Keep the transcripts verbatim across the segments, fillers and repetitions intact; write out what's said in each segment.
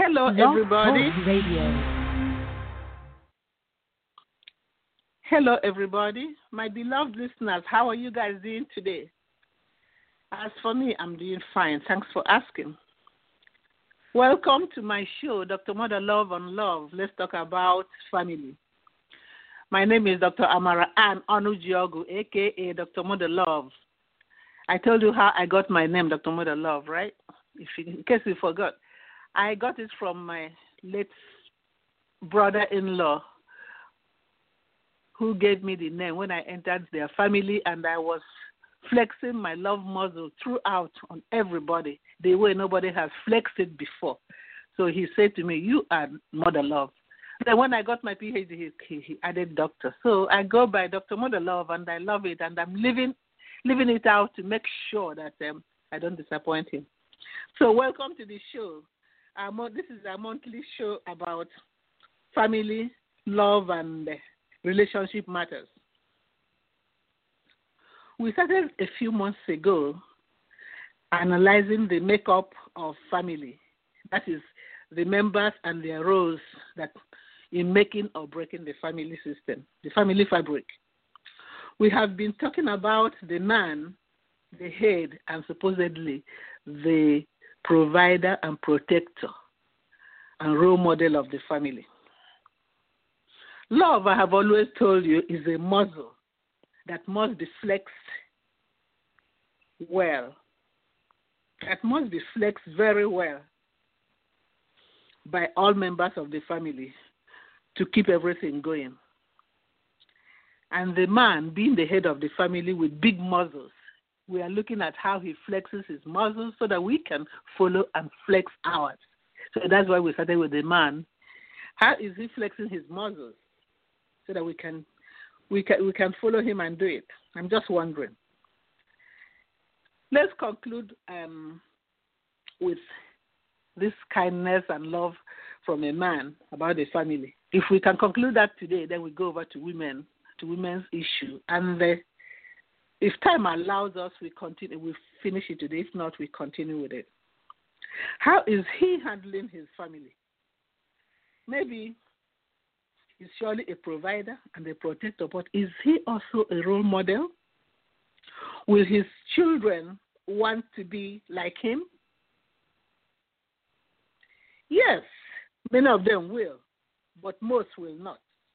Hello, Blog everybody. Talk Radio. Hello, everybody. My beloved listeners, how are you guys doing today? As for me, I'm doing fine. Thanks for asking. Welcome to my show, Doctor Mother Love on Love. Let's talk about family. My name is Doctor Amara Ann Onujiogu, a k a. Doctor Mother Love. I told you how I got my name, Doctor Mother Love, right? If you, in case you forgot. I got it from my late brother-in-law who gave me the name when I entered their family, and I was flexing my love muscle throughout on everybody the way nobody has flexed it before. So he said to me, you are Mother Love. Then when I got my P H D, he, he added doctor. So I go by Doctor Mother Love, and I love it, and I'm living, living it out to make sure that um, I don't disappoint him. So welcome to the show. Our, this is a monthly show about family, love, and uh, relationship matters. We started a few months ago analyzing the makeup of family. That is, the members and their roles that in making or breaking the family system, the family fabric. We have been talking about the man, the head, and supposedly the provider and protector and role model of the family. Love, I have always told you, is a muscle that must be flexed well. That must be flexed very well by all members of the family to keep everything going. And the man, being the head of the family with big muscles, we are looking at how he flexes his muscles so that we can follow and flex ours. So that's why we started with the man. How is he flexing his muscles so that we can we can we can follow him and do it? I'm just wondering. Let's conclude um, with this kindness and love from a man about the family. If we can conclude that today, then we go over to women, to women's issue, and the if time allows us, we continue. We finish it today. If not, we continue with it. How is he handling his family? Maybe he's surely a provider and a protector, but is he also a role model? Will his children want to be like him? Yes, many of them will, but most will not.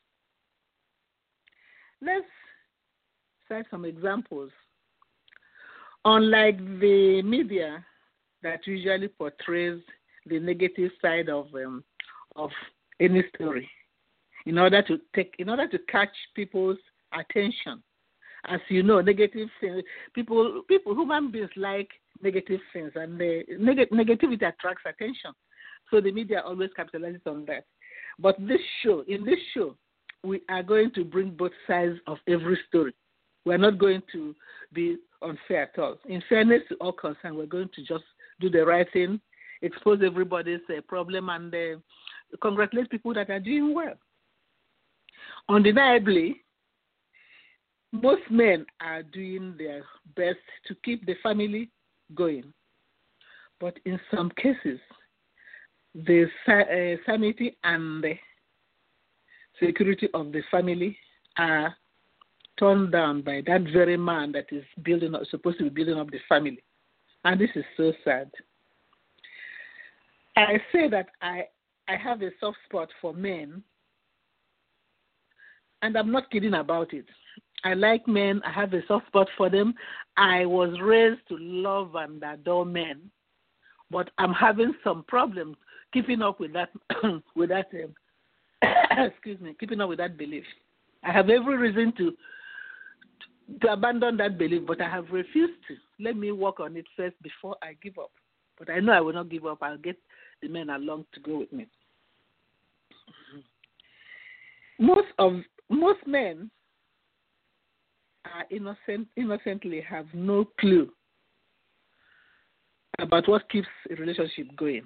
Let's cite some examples. Unlike the media that usually portrays the negative side of um, of any story, in order to take, in order to catch people's attention, as you know, negative things, people, people, human beings like negative things, and the neg- negativity attracts attention. So the media always capitalizes on that. But this show, in this show, we are going to bring both sides of every story. We're not going to be unfair at all. In fairness to all concerned, we're going to just do the right thing, expose everybody's uh, problem, and uh, congratulate people that are doing well. Undeniably, most men are doing their best to keep the family going. But in some cases, the uh, sanity and the security of the family are torn down by that very man that is building up, supposed to be building up the family. And this is so sad. I say that I, I have a soft spot for men, and I'm not kidding about it. I like men. I have a soft spot for them. I was raised to love and adore men, but I'm having some problems keeping up with that, with that, um, excuse me, keeping up with that belief. I have every reason to to abandon that belief, but I have refused to. Let me work on it first before I give up. But I know I will not give up. I'll get the men along to go with me. Most of most men are innocent, innocently have no clue about what keeps a relationship going.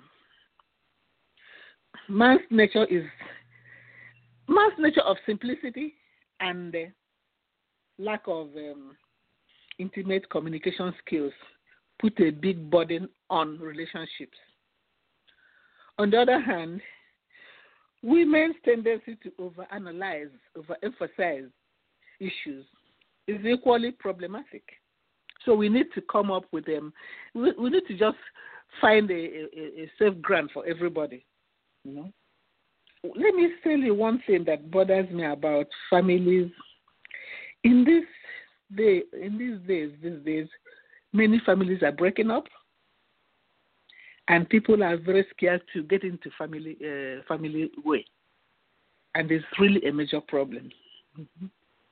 Man's nature is man's nature of simplicity and uh, lack of um, intimate communication skills put a big burden on relationships. On the other hand, women's tendency to overanalyze, overemphasize issues is equally problematic. So we need to come up with them. We, we need to just find a, a, a safe ground for everybody. You know. Let me tell you one thing that bothers me about families. In this day, in these days, these days, many families are breaking up, and people are very scared to get into family uh, family way, and it's really a major problem. Mm-hmm.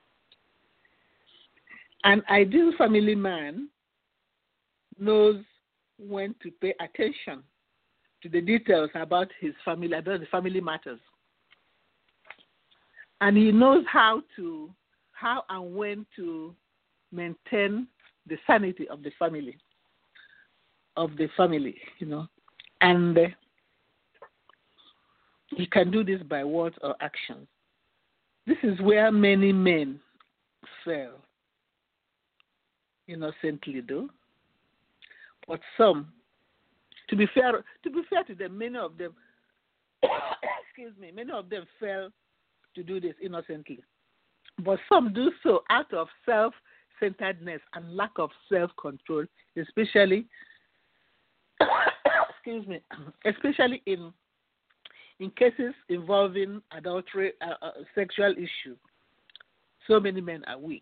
An ideal family man knows when to pay attention to the details about his family, about the family matters. And he knows how to, how and when to maintain the sanity of the family, of the family, you know. And uh, he can do this by words or actions. This is where many men fail. Innocently, though, but some, to be fair, to be fair to them, many of them, excuse me, many of them fail to do this innocently, but some do so out of self-centeredness and lack of self-control, especially, excuse me, especially in in cases involving adultery, uh, uh, sexual issues. So many men are weak.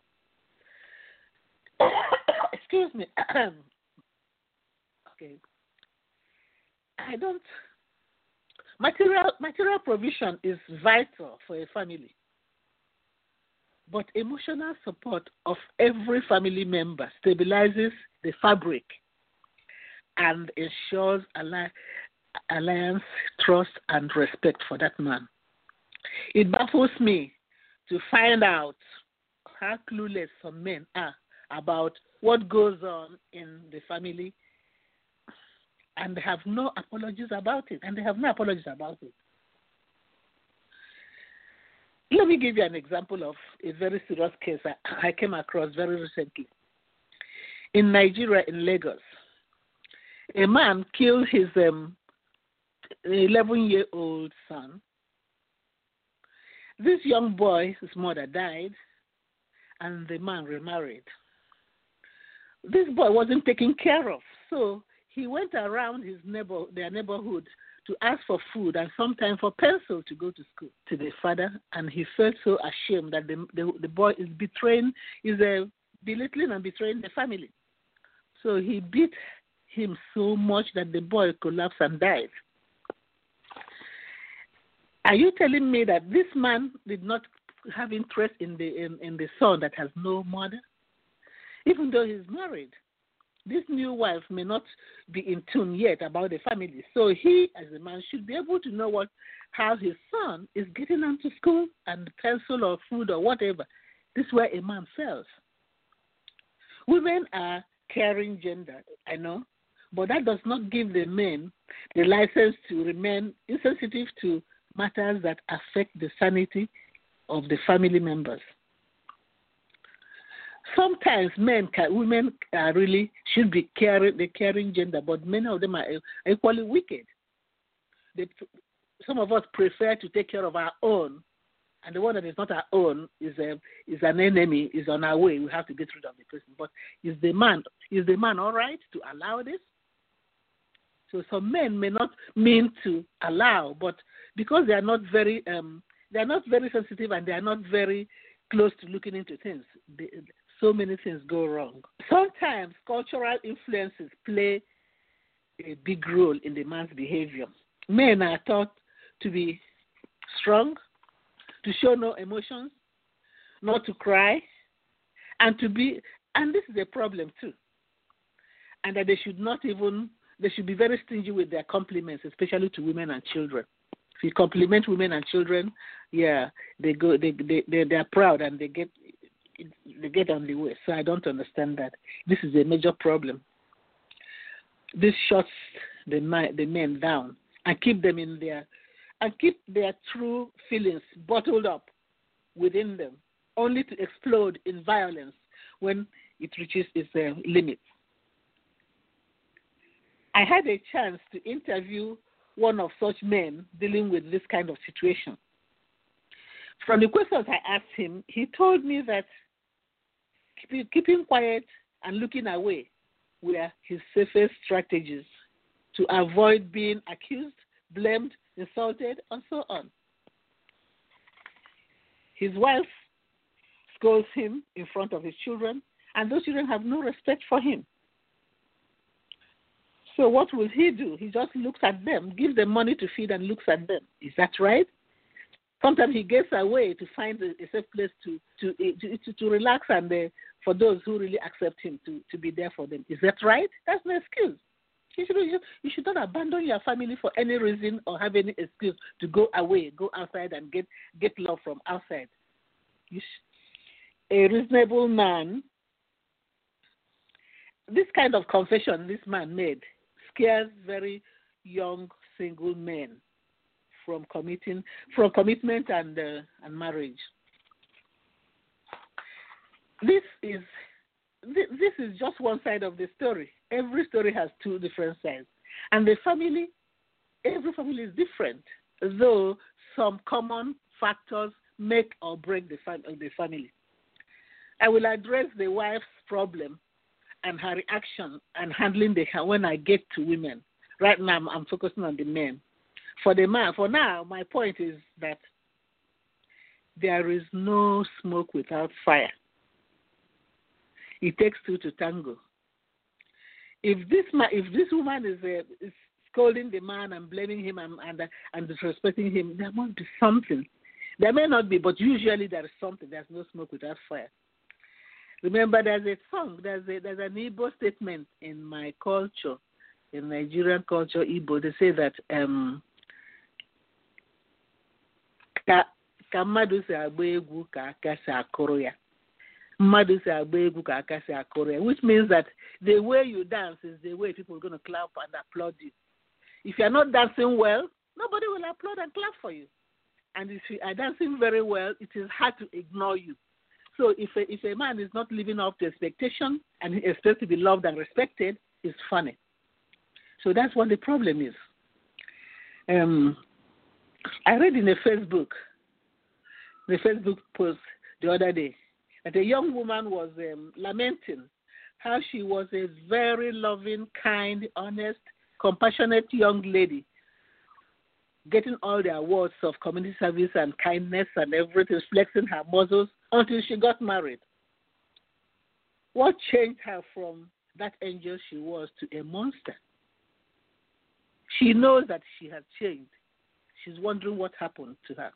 Excuse me. Okay. I don't. Material material provision is vital for a family, but emotional support of every family member stabilizes the fabric and ensures alli- alliance, trust, and respect for that man. It baffles me to find out how clueless some men are about what goes on in the family, and they have no apologies about it, and they have no apologies about it. Let me give you an example of a very serious case I, I came across very recently. In Nigeria, in Lagos, a man killed his um, eleven-year-old son. This young boy, his mother died, and the man remarried. This boy wasn't taken care of, so he went around his neighbor, their neighborhood to ask for food and sometimes for pencil to go to school to the father, and he felt so ashamed that the the, the boy is betraying, is uh, belittling and betraying the family. So he beat him so much that the boy collapsed and died. Are you telling me that this man did not have interest in the in, in the son that has no mother? Even though he's married, this new wife may not be in tune yet about the family. So he, as a man, should be able to know what how his son is getting onto school and pencil or food or whatever. This is where a man fails. Women are caring gender, I know, but that does not give the men the license to remain insensitive to matters that affect the sanity of the family members. Sometimes men, can, women are really should be caring, the caring gender, but many of them are equally wicked. They, some of us prefer to take care of our own, and the one that is not our own is a, is an enemy, is on our way. We have to get rid of the person. But is the man is the man all right to allow this? So some men may not mean to allow, but because they are not very um, they are not very sensitive and they are not very close to looking into things, they, so many things go wrong. Sometimes cultural influences play a big role in the man's behavior. Men are taught to be strong, to show no emotions, not to cry, and to be, and this is a problem too, and that they should not even, they should be very stingy with their compliments, especially to women and children. If you compliment women and children, yeah, they go, they they they, they are proud and they get they get on the way. So I don't understand that. This is a major problem. This shuts the the men down and keep them in their and keep their true feelings bottled up within them, only to explode in violence when it reaches its uh, limits. I had a chance to interview one of such men dealing with this kind of situation. From the questions I asked him, he told me that keep, keeping quiet and looking away were his safest strategies to avoid being accused, blamed, insulted, and so on. His wife scolds him in front of his children, and those children have no respect for him. So what will he do? He just looks at them, gives them money to feed, and looks at them. Is that right? Sometimes he gets away to find a, a safe place to to to, to, to relax, and uh, for those who really accept him, to, to be there for them. Is that right? That's no excuse. You should, you should not abandon your family for any reason or have any excuse to go away, go outside and get, get love from outside. You sh- a reasonable man, this kind of confession this man made scares very young single men from committing, from commitment and uh, and marriage. This is this, this is just one side of the story. Every story has two different sides, and the family, every family is different. Though some common factors make or break the fam- the family. I will address the wife's problem and her reaction and handling the when I get to women. Right now, I'm, I'm focusing on the men. For the man, for now, my point is that there is no smoke without fire. It takes two to tango. If this man, if this woman is, uh, is scolding the man and blaming him and and, uh, and disrespecting him, there must be something. There may not be, but usually there is something. There's no smoke without fire. Remember, there's a song, there's a, there's an Igbo statement in my culture, in Nigerian culture, Igbo. They say that um, ka ka mmadụ si agba egwu ka aka si akụrụ ya. Mmadụ si agba egwu ka aka si akụrụ ya, which means that the way you dance is the way people are going to clap and applaud you. If you are not dancing well, nobody will applaud and clap for you. And if you are dancing very well, it is hard to ignore you. So if a, if a man is not living up to expectation and he expects to be loved and respected, it's funny. So that's what the problem is. Um, I read in a Facebook, the Facebook post the other day, that a young woman was um, lamenting how she was a very loving, kind, honest, compassionate young lady, getting all the awards of community service and kindness and everything, flexing her muscles until she got married. What changed her from that angel she was to a monster? She knows that she has changed. She's wondering what happened to her.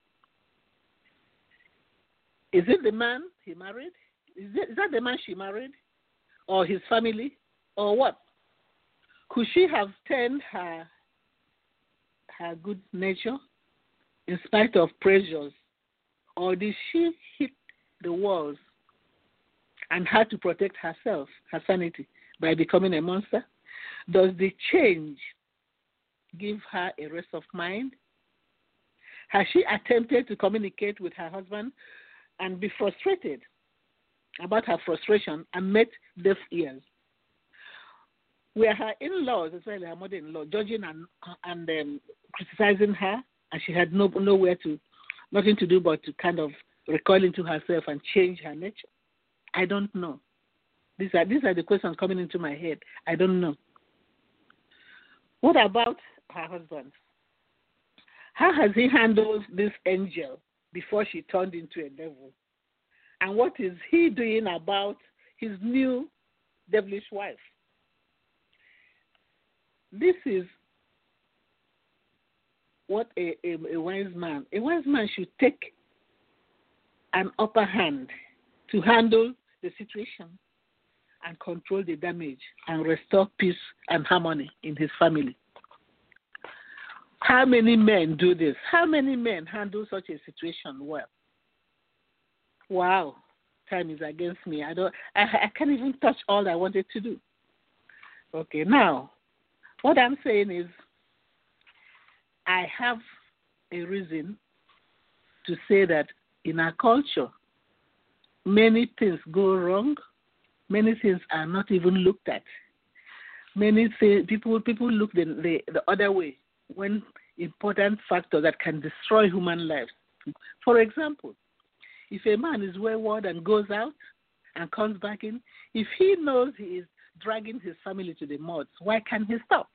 Is it the man he married? Is, it, is that the man she married? Or his family? Or what? Could she have turned her her good nature in spite of pressures? Or did she hit the walls and had to protect herself, her sanity, by becoming a monster? Does the change give her a rest of mind? Has she attempted to communicate with her husband and be frustrated about her frustration and met deaf ears? Were her in-laws, especially her mother-in-law, judging and, and um, criticizing her, and she had no nowhere to, nothing to do but to kind of recoil into herself and change her nature? I don't know. These are these are the questions coming into my head. I don't know. What about her husband? How has he handled this angel before she turned into a devil? And what is he doing about his new devilish wife? This is what a, a, a wise man, a wise man should take an upper hand to handle the situation and control the damage and restore peace and harmony in his family. How many men do this? How many men handle such a situation well? Wow, time is against me. I don't. I, I can't even touch all I wanted to do. Okay, now, what I'm saying is, I have a reason to say that in our culture, many things go wrong. Many things are not even looked at. Many things, people people look the, the the other way when important factors that can destroy human lives. For example, if a man is wayward and goes out and comes back in, if he knows he is dragging his family to the mud, why can't he stop?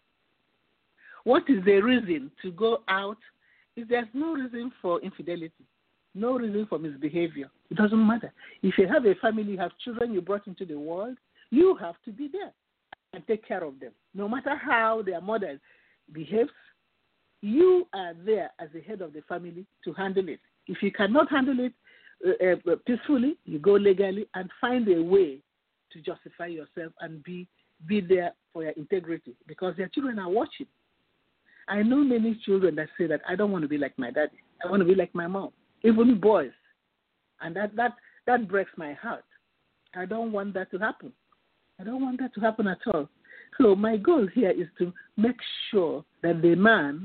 What is the reason to go out if there's no reason for infidelity, no reason for misbehavior? It doesn't matter. If you have a family, you have children you brought into the world, you have to be there and take care of them. No matter how their mother behaves, you are there as the head of the family to handle it. If you cannot handle it uh, uh, peacefully, you go legally and find a way to justify yourself and be, be there for your integrity, because their children are watching. I know many children that say that I don't want to be like my daddy. I want to be like my mom, even boys. And that, that, that breaks my heart. I don't want that to happen. I don't want that to happen at all. So my goal here is to make sure that the man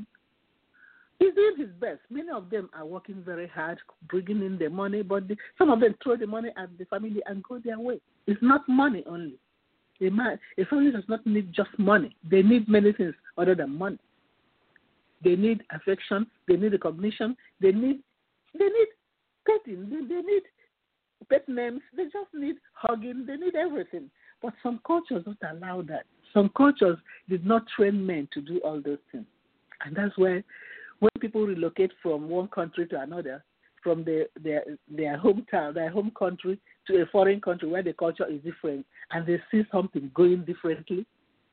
is doing his best. Many of them are working very hard, bringing in the money, but the, some of them throw the money at the family and go their way. It's not money only. A, man, a family does not need just money. They need many things other than money. They need affection. They need recognition. They need they need petting. They, they need pet names. They just need hugging. They need everything. But some cultures don't allow that. Some cultures did not train men to do all those things. And that's why when people relocate from one country to another, from their, their, their hometown, their home country, to a foreign country where the culture is different, and they see something going differently,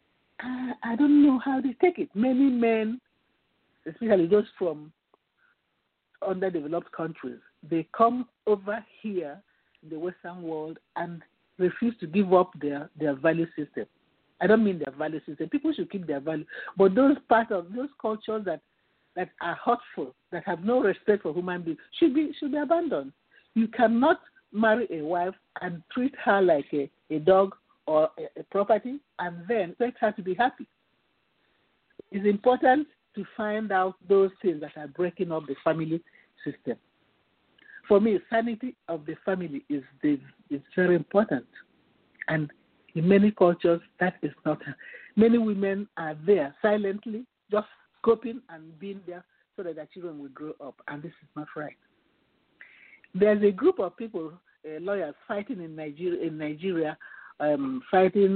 I, I don't know how they take it. Many men, especially those from underdeveloped countries, they come over here in the Western world and refuse to give up their, their value system. I don't mean their value system. People should keep their value. But those parts of those cultures that, that are hurtful, that have no respect for human beings, should be should be abandoned. You cannot marry a wife and treat her like a, a dog or a, a property and then expect her to be happy. It's important to find out those things that are breaking up the family system. For me, sanity of the family is the, is very important. And in many cultures, that is not. Many women are there silently, just coping and being there so that their children will grow up. And this is not right. There's a group of people, uh, lawyers, fighting in Nigeria, in Nigeria um, fighting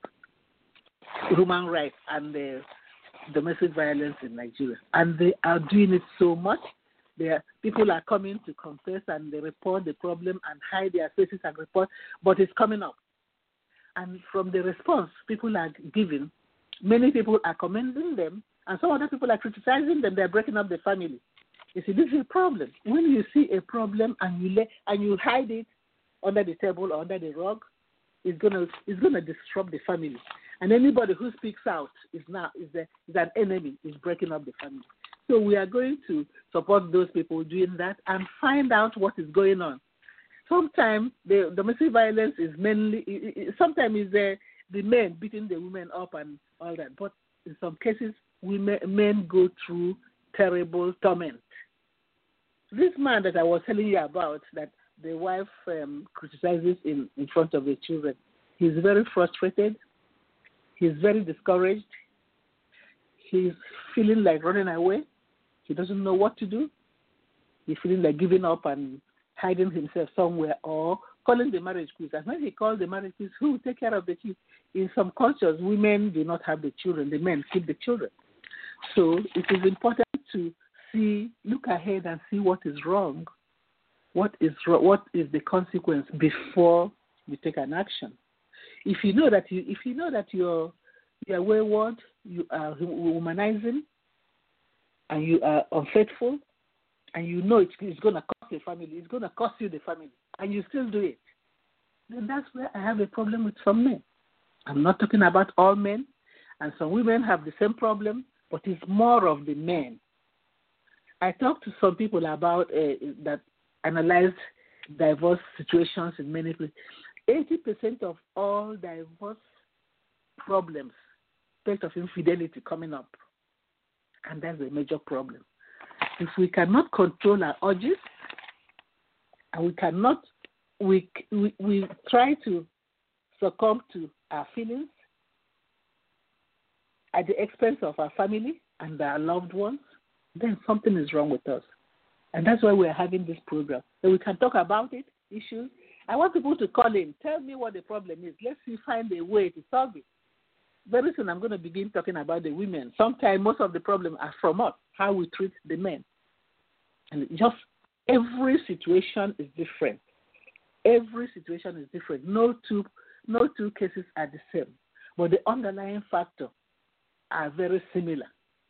human rights and uh, domestic violence in Nigeria. And they are doing it so much. There, people are coming to confess and they report the problem and hide their faces and report, but it's coming up. And from the response people are giving, many people are commending them, and some other people are criticizing them. They're breaking up the family. You see, this is a problem. When you see a problem and you let, and you hide it under the table or under the rug, it's gonna it's gonna disrupt the family. And anybody who speaks out is now is, a, is an enemy. Is breaking up the family. So we are going to support those people doing that and find out what is going on. Sometimes the domestic violence is mainly, sometimes it's the, the men beating the women up and all that. But in some cases, women, men go through terrible torment. This man that I was telling you about, that the wife um, criticizes in, in front of the children, he's very frustrated. He's very discouraged. He's feeling like running away. He doesn't know what to do. He's feeling like giving up and hiding himself somewhere or calling the marriage quiz. And when he calls the marriage quiz, who will take care of the kids? In some cultures, women do not have the children. The men keep the children. So it is important to see, look ahead and see what is wrong. What is what is the consequence before you take an action? If you know that you if you know that you're you're wayward, you are womanizing, and you are unfaithful, and you know it's, it's going to cost the family, it's going to cost you the family, and you still do it, then that's where I have a problem with some men. I'm not talking about all men, and some women have the same problem, but it's more of the men. I talked to some people about uh, that analyzed divorce situations in many places. eighty percent of all divorce problems, part of infidelity coming up. And that's a major problem. If we cannot control our urges, and we cannot, we, we, we try to succumb to our feelings at the expense of our family, and our loved ones, then something is wrong with us. And that's why we're having this program. So we can talk about it, issues. I want people to call in. Tell me what the problem is. Let's see, find a way to solve it. Very soon I'm going to begin talking about the women. Sometimes most of the problems are from us, how we treat the men. And just every situation is different. Every situation is different. No two, no two cases are the same. But the underlying factors are very similar.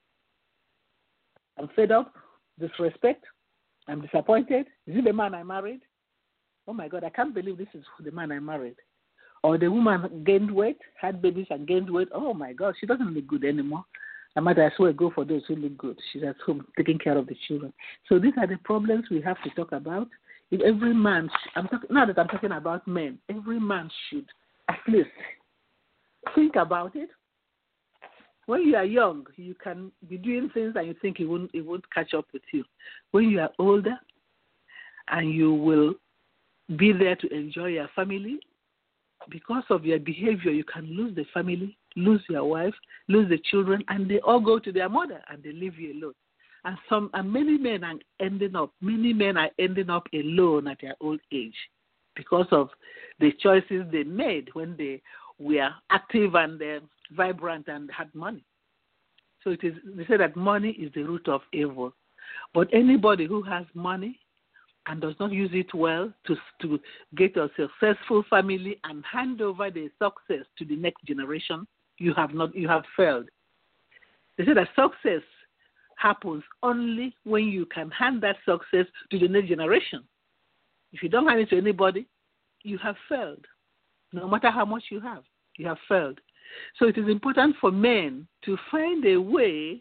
I'm fed up, disrespect, I'm disappointed. Is it the man I married? Oh my God, I can't believe this is the man I married. Or the woman gained weight, had babies and gained weight. Oh my God, she doesn't look good anymore. I might as well go for those who look good. She's at home taking care of the children. So these are the problems we have to talk about. If every man, I'm talking, now that I'm talking about men, every man should at least think about it. When you are young, you can be doing things and you think it won't, it won't catch up with you. When you are older and you will be there to enjoy your family, because of your behavior, you can lose the family, lose your wife, lose the children, and they all go to their mother and they leave you alone. And some, and many men are ending up, many men are ending up alone at their old age because of the choices they made when they were active and uh, vibrant and had money. So it is. They say that money is the root of evil. But anybody who has money and does not use it well to to get a successful family and hand over the success to the next generation, you have not you have failed. They say that success happens only when you can hand that success to the next generation. If you don't hand it to anybody, you have failed. No matter how much you have, you have failed. So it is important for men to find a way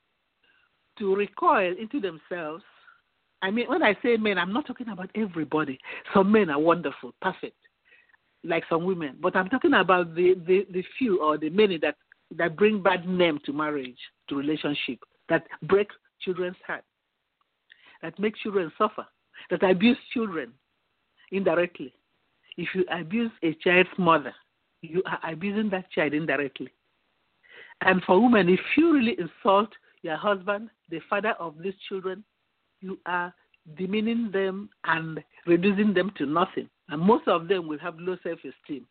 to recoil into themselves. I mean, when I say men, I'm not talking about everybody. Some men are wonderful, perfect, like some women. But I'm talking about the, the, the few or the many that, that bring bad name to marriage, to relationship, that break children's heart, that make children suffer, that abuse children indirectly. If you abuse a child's mother, you are abusing that child indirectly. And for women, if you really insult your husband, the father of these children, you are demeaning them and reducing them to nothing. And most of them will have low self-esteem.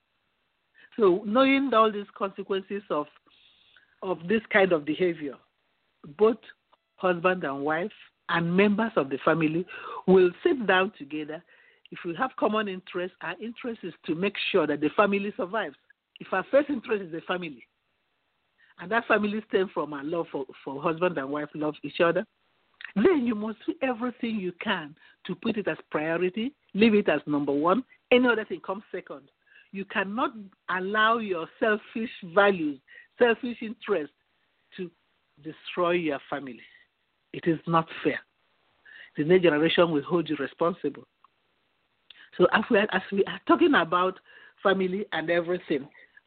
So knowing all these consequences of, of this kind of behavior, both husband and wife and members of the family will sit down together. If we have common interests, our interest is to make sure that the family survives. If our first interest is the family, and that family stems from our love for, for husband and wife love each other, then you must do everything you can to put it as priority, leave it as number one. Any other thing comes second. You cannot allow your selfish values, selfish interests to destroy your family. It is not fair. The next generation will hold you responsible. So as we are, as we are talking about family and everything,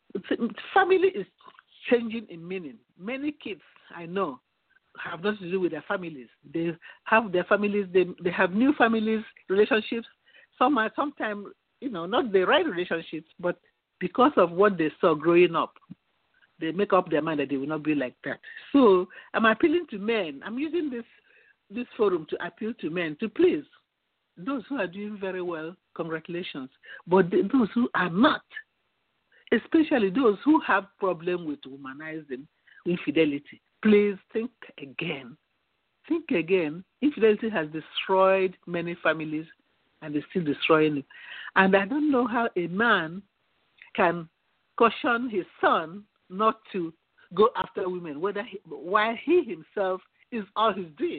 family is changing in meaning. Many kids I know have nothing to do with their families. They have their families. They they have new families, relationships. Some are sometimes, you know, not the right relationships, but because of what they saw growing up, they make up their mind that they will not be like that. So I'm appealing to men. I'm using this this forum to appeal to men to please, those who are doing very well, congratulations. But the, those who are not, especially those who have problem with womanizing, infidelity, please think again. Think again. Infidelity has destroyed many families and is still destroying it. And I don't know how a man can caution his son not to go after women, whether he, while he himself is all he's doing.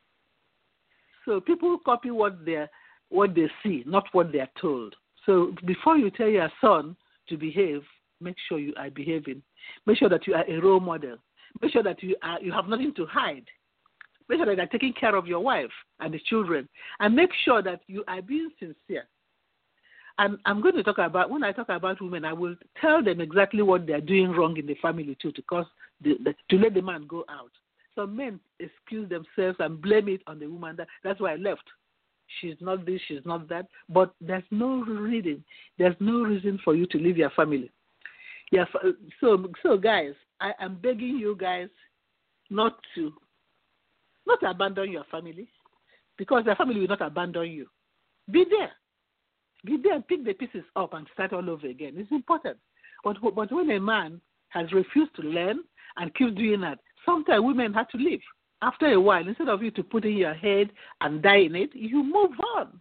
So people copy what they what they see, not what they are told. So before you tell your son to behave, make sure you are behaving. Make sure that you are a role model. Make sure that you are you have nothing to hide. Make sure that you are taking care of your wife and the children, and make sure that you are being sincere. And I'm going to talk about, when I talk about women, I will tell them exactly what they are doing wrong in the family too, to cause the, the, to let the man go out. Some men excuse themselves and blame it on the woman. That, that's why I left. She's not this, she's not that. But there's no reason. There's no reason for you to leave your family. Yeah. So, so guys, I am begging you guys, not to not to abandon your family, because the family will not abandon you. Be there. Be there and pick the pieces up and start all over again. It's important. But, but when a man has refused to learn and keeps doing that, sometimes women have to leave. After a while, instead of you to put in your head and die in it, you move on.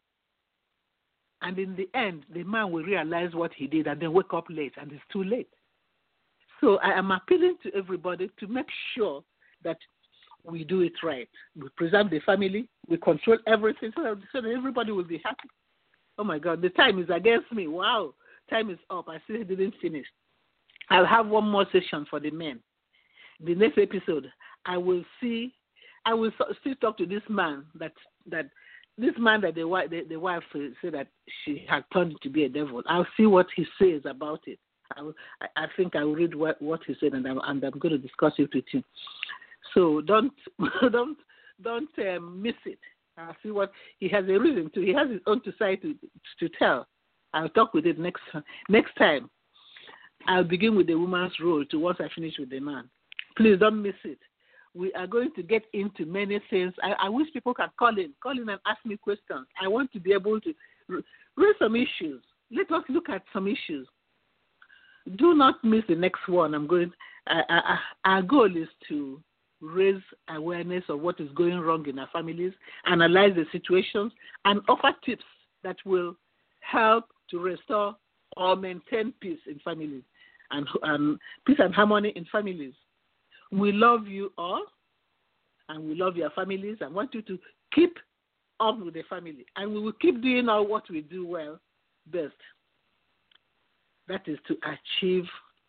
And in the end, the man will realize what he did and then wake up late, and it's too late. So I am appealing to everybody to make sure that we do it right. We preserve the family. We control everything so that, so that everybody will be happy. Oh, my God, the time is against me. Wow, time is up. I still didn't finish. I'll have one more session for the men. The next episode, I will see, I will still talk to this man that, that this man that the wife, the, the wife said that she had turned to be a devil. I'll see what he says about it. I, will, I, I think I will read what, what he said, and I'm, and I'm going to discuss it with you. So don't don't don't um, miss it. I'll see what he has a reason to. He has his own side to to tell. I'll talk with it next next time. I'll begin with the woman's role to once I finish with the man. Please don't miss it. We are going to get into many things. I, I wish people can call in, call in and ask me questions. I want to be able to raise some issues. Let us look at some issues. Do not miss the next one. I'm going. Uh, uh, our goal is to raise awareness of what is going wrong in our families, analyze the situations, and offer tips that will help to restore or maintain peace in families and um, peace and harmony in families. We love you all, and we love your families. I want you to keep up with the family, and we will keep doing all what we do well best. That is to achieve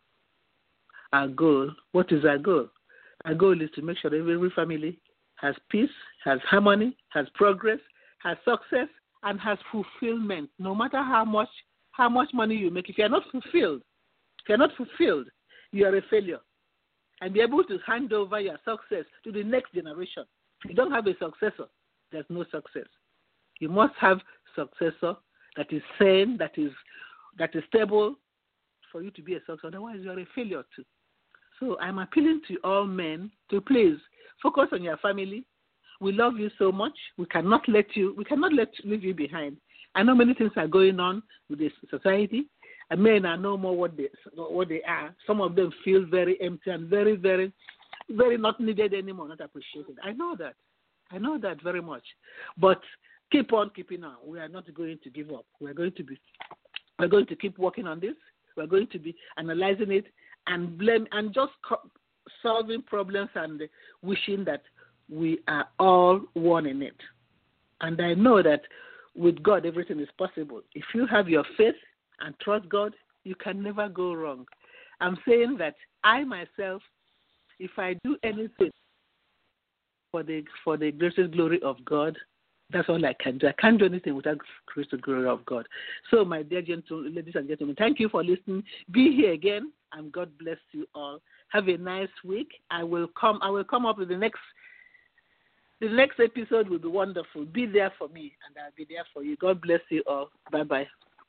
our goal. What is our goal? Our goal is to make sure that every family has peace, has harmony, has progress, has success, and has fulfillment. No matter how much how much money you make, if you are not fulfilled, if you are not fulfilled, you are a failure. And be able to hand over your success to the next generation. If you don't have a successor, there's no success. You must have a successor that is sane, that is that is stable for you to be a success. Otherwise, you are a failure too. So I'm appealing to all men to please focus on your family. We love you so much. We cannot let you. We cannot let leave you behind. I know many things are going on with this society. And men are no more what they what they are. Some of them feel very empty and very, very, very not needed anymore, not appreciated. I know that. I know that very much. But keep on keeping on. We are not going to give up. We are going to be. We're going to keep working on this. We're going to be analyzing it and blame and just co- solving problems and wishing that we are all one in it. And I know that with God, everything is possible. If you have your faith and trust God, you can never go wrong. I'm saying that I myself, if I do anything for the for the greatest glory of God, that's all I can do. I can't do anything without the greatest glory of God. So, my dear gentlemen, ladies and gentlemen, thank you for listening. Be here again, and God bless you all. Have a nice week. I will come. I will come up with the next. The next episode will be wonderful. Be there for me, and I'll be there for you. God bless you all. Bye bye.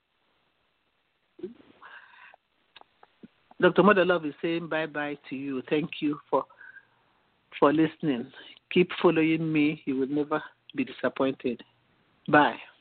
Doctor Mother Love is saying bye-bye to you. Thank you for for listening. Keep following me. You will never be disappointed. Bye.